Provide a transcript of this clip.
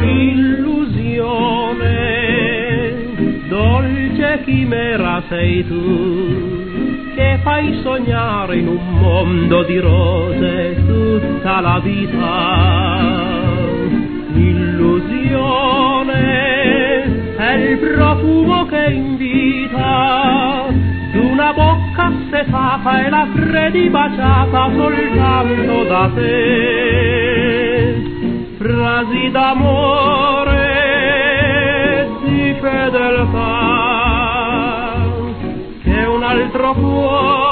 Illusione, dolce chimera sei tu, che fai sognare in un mondo di rose tutta la vita. Illusione è il profumo che invita d'una bocca assetata e la credi baciata soltanto da te. Frasi d'amore, di fedeltà, che un altro cuore